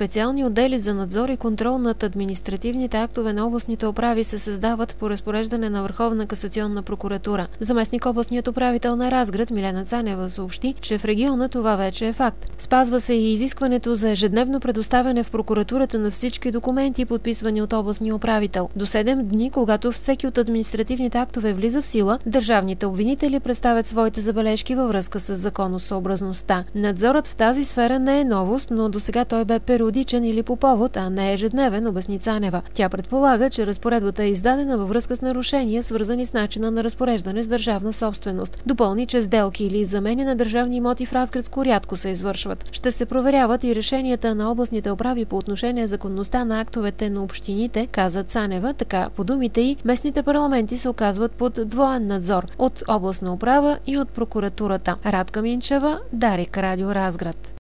Специални отдели за надзор и контрол над административните актове на областните управи се създават по разпореждане на Върховна касационна прокуратура. Заместник областният управител на Разград Милена Цанева съобщи, че в региона това вече е факт. Спазва се и изискването за ежедневно предоставяне в прокуратурата на всички документи, подписвани от областния управител. До 7 дни, когато всеки от административните актове влиза в сила, държавните обвинители представят своите забележки във връзка с законосъобразността. Надзорът в тази сфера не е новост, но досега той бе периодичен или по повод, а не ежедневен, обясни Цанева. Тя предполага, че разпоредбата е издадена във връзка с нарушения, свързани с начина на разпореждане с държавна собственост. Допълни, че сделки или замени на държавни имоти в Разградско рядко се извършват. Ще се проверяват и решенията на областните управи по отношение законността на актовете на общините, каза Цанева. Така, по думите й, местните парламенти се оказват под двоен надзор от областна управа и от прокуратурата. Радка Минчева, Дарик, Радио Разград.